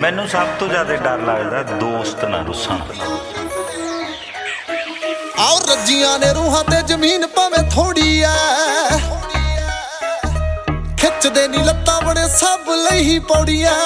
ਮੈਨੂੰ ਸਭ ਤੋਂ ਜ਼ਿਆਦਾ ਡਰ ਲੱਗਦਾ ਦੋਸਤ ਨਾ ਰੁੱਸਣ। ਆਓ ਰੱਜੀਆਂ ਨੇ ਰੂਹਾਂ ਤੇ ਜ਼ਮੀਨ ਭਾਵੇਂ ਥੋੜੀ ਐ, ਖਿੱਚਦੇ ਨੀ ਲੱਤਾਂ ਬਣੇ ਸਭ ਲਈ ਹੀ ਪੌੜੀ ਐ।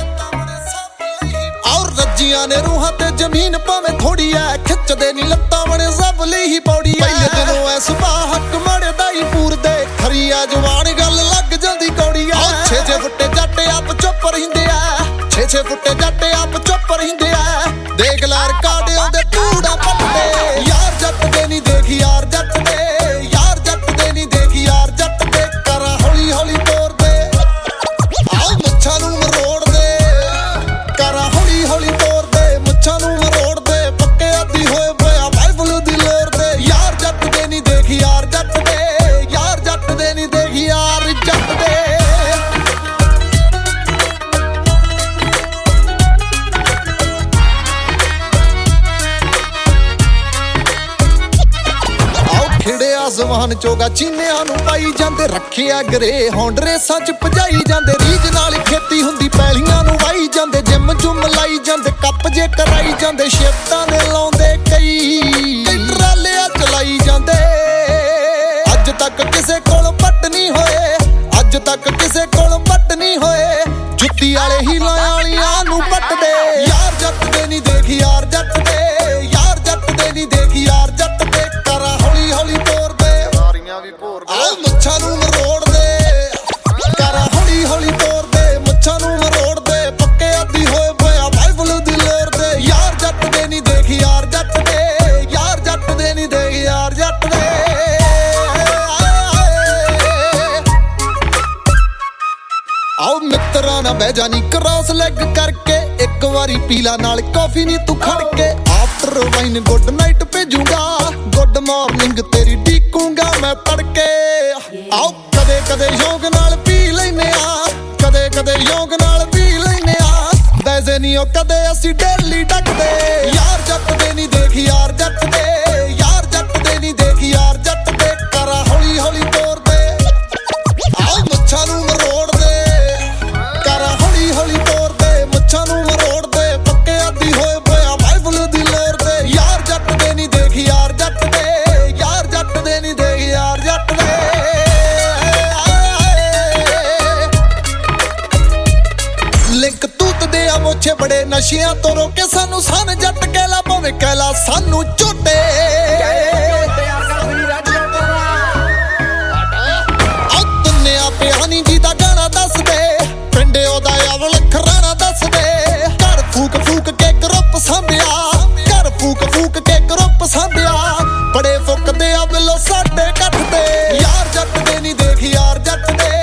ਆਓ ਰੱਜੀਆਂ ਨੇ ਰੂਹਾਂ ਤੇ ਜ਼ਮੀਨ ਭਾਵੇਂ ਥੋੜੀ ਐ, ਖਿੱਚਦੇ ਨੀ ਲੱਤਾਂ ਬਣੇ ਸਭ ਲਈ ਹੀ ਪੌੜੀ ਐ। ਪਹਿਲੇ ਦਿਨੋਂ ਐ ਸੁਭਾਅ ਹੱਕ ਮਾੜੇ ਦਾ ਹੀ ਪੂਰਦੇ, ਖਰੀ ਐ ਜਵਾਨ ਗੱਲ ਲੱਗ ਜਾਂਦੀ ਕੌੜੀ ਐ। 6 ਫੁੱਟੇ ਜੱਟ ਆਪ ਚੁੱਪ ਰਹਿੰਦੇ ਐ, 6 ਫੁੱਟੇ ਜੱਟ ਆਪ ਚੁੱਪ ਰਹਿੰਦੇ ਐ। ਦੇਖ ਲਾਰ ਕਾੜਿਆਂ ਦੇ ਧੂੜਾ ਪੱਟਦੇ, ਯਾਰ ਜੱਟ ਦੇ ਨੀ ਦੇਖ ਯਾਰ ਜੱਟ ਦੇ, ਯਾਰ ਜੱਟ ਦੇ ਨੀ ਦੇਖ ਯਾਰ ਜੱਟ ਦੇ। ਕਰਾਂ ਹੌਲੀ ਹੌਲੀ ਤੋਰਦੇ, ਆਓ ਮੁੱਛਾਂ ਨੂੰ ਮਰੋੜਦੇ, ਕਰਾਂ ਹੌਲੀ ਹੌਲੀ ਤੋਰਦੇ, ਮੁੱਛਾਂ ਨੂੰ ਮਰੋੜਦੇ। ਪੱਕੇ ਆਦੀ ਹੋਏ ਪਿਆ ਬਾਈਬਲ ਦੀ ਲੋਰ ਦੇ, ਯਾਰ ਜੱਟ ਦੇ ਨੀ ਦੇਖ ਯਾਰ ਜੱਟ ਦੇ, ਯਾਰ ਜੱਟ ਦੇ ਨੀ ਦੇਖ ਯਾਰ ਜੱਟ ਦੇ। ਆਸਮਾਨ ਚੋਗਾ ਚੀਨਿਆਂ ਨੂੰ ਪਾਈ ਜਾਂਦੇ, ਰੱਖਿਆ ਗਰੇ ਹੌਂਡ ਰੇਸਾਂ ਚ ਭਜਾਈ ਜਾਂਦੇ। ਰੀਝ ਨਾਲ ਖੇਤੀ ਹੁੰਦੀ ਪੈਲੀਆਂ ਨੂੰ ਵਾਈ ਜਾਂਦੇ, ਜਿੰਮ ਜੁੰਮ ਲਾਈ ਜਾਂਦੇ, ਕੱਪ ਜੇ ਕਰਾਈ ਜਾਂਦੇ। ਸ਼ਿਫਟਾਂ ਨੇ ਲਾਉਂਦੇ ਕਈ ਟਰਾਲਿਆਂ ਚਲਾਈ ਜਾਂਦੇ। ਅੱਜ ਤੱਕ ਕਿਸੇ ਕੋਲ ਪੱਟ ਨਹੀਂ ਹੋਏ, ਅੱਜ ਤੱਕ ਕਿਸੇ ਕੋਲ ਪੱਟ ਨਹੀਂ ਹੋਏ। ਜੁੱਤੀ ਵਾਲੇ ਹੀਲਾਂ ਵਾਲੀਆਂ ਨੂੰ ਪੱਟਦੇ, ਯਾਰ ਜੱਟ ਦੇ ਨੀ ਦੇਖ ਯਾਰ ਜੱਟ ਦੇ, ਯਾਰ ਜੱਟ ਦੇ ਨੀ ਦੇਖ ਯਾਰ ਜੱਟ ਦੇ। ਕਰਾਂ ਹੌਲੀ ਹੌਲੀ ਤੋਰਦੇ, ਆਓ ਮੁੱਛਾਂ ਨੂੰ ਮਰੋੜਦੇ, ਕਰਾਂ ਹੌਲੀ ਹੌਲੀ ਤੋਰਦੇ, ਮੁੱਛਾਂ ਨੂੰ ਮਰੋੜਦੇ। ਪੱਕੇ ਆਦੀ ਹੋਏ ਪਿਆ ਬਾਈਬਲ ਦੀ ਲੋਰ ਦੇ, ਯਾਰ ਜੱਟ ਦੇ ਨੀ ਦੇਖ ਯਾਰ ਜੱਟ ਦੇ, ਯਾਰ ਜੱਟ ਦੇ ਨੀ ਦੇਖ ਯਾਰ ਜੱਟ ਦੇ। ਆਓ ਮਿੱਤਰਾਂ ਨਾ ਬਹਿ ਜਾਨੀ ਕ੍ਰਾਸ ਲੈਗ ਕਰਕੇ, ਇੱਕ ਵਾਰੀ ਪੀਲਾ ਨਾਲ ਕਾਫੀ ਨੀ ਤੂੰ ਖੜ ਕੇ। ਆਫਟਰ ਵਾਈਨ ਗੁੱਡ ਨਾਈਟ ਭੇਜੂਗਾ, ਗੁੱਡ ਮਾਰਨਿੰਗ ਤੇਰੀ ਡੀਕੂੰਗਾ ਮੈਂ ਤੜਕੇ। ਆਓ ਕਦੇ ਕਦੇ ਸ਼ੌਂਕ ਨਾਲ ਪੀ ਲੈਨੇ ਆ, ਕਦੇ ਕਦੇ ਸ਼ੌਂਕ ਨਾਲ ਪੀ ਲੈਨੇ ਆ। ਵੈਸੇ ਨੀ ਉਹ ਕਦੇ ਅਸੀਂ ਡੇਲੀ ਡੱਕਦੇ, ਯਾਰ ਜੱਟ ਦੇ ਨੀ ਦੇਖ ਯਾਰ ਜੱਟ ਦੇ, ਯਾਰ ਜੱਟ ਦੇ ਨੀ ਦੇਖ ਯਾਰ ਜੱਟ ਦੇ। ਕਰਾਂ ਹੌਲੀ ਹੌਲੀ ਤੋਰਦੇ, ਆਓ ਮੁੱਛਾਂ ਨੂੰ ਮਰੋੜਦੇ, ਕਰਾਂ ਹੌਲੀ ਹੌਲੀ ਤੋਰਦੇ, ਮੁੱਛਾਂ ਨੂੰ ਮਰੋੜਦੇ। ਪੱਕੇ ਆਦੀ ਹੋਏ ਪਿਆ ਬਾਈਬਲ ਦੀ ਲੋਰ ਦੇ, ਯਾਰ ਜੱਟ ਦੇ ਨੀ ਦੇਖ ਯਾਰ ਜੱਟ ਦੇ, ਯਾਰ ਜੱਟ ਦੇ ਨੀ ਦੇਖ ਯਾਰ ਜੱਟ ਦੇ। ਲਿੰਕ ਤੂਤਦੇ ਆ ਮੋਛੇ ਬੜੇ ਨਸ਼ਿਆਂ ਤੋਂ ਰੋਕੇ ਸਾਨੂੰ, ਸਨ ਜੱਟ ਕਹਿਲਾ ਭਾਵੇਂ ਕਹਿਲਾ ਸਾਨੂੰ ਝੋਟੇ। ਦੁਨੀਆ ਪਿਆਨੀ ਜੀ ਦਾ ਗਾਣਾ ਦੱਸਦੇ, ਪਿੰਡੇ ਉਹਦਾ ਅਵਲ ਖਰਾਣਾ ਦੱਸਦੇ। ਘਰ ਫੂਕ ਫੂਕ ਕੇ ਗਰੁੱਪ ਸਾਂਭਿਆ, ਘਰ ਫੂਕ ਫੂਕ ਕੇ ਗਰੁੱਪ ਸਾਂਭਿਆ। ਬੜੇ ਫੁੱਕਦੇ ਆ ਬਿੱਲੋ ਸਾਡੇ ਕੱਠ ਤੇ, ਯਾਰ ਜੱਟ ਦੇ ਨੀ ਦੇਖ ਯਾਰ ਜੱਟ ਦੇ,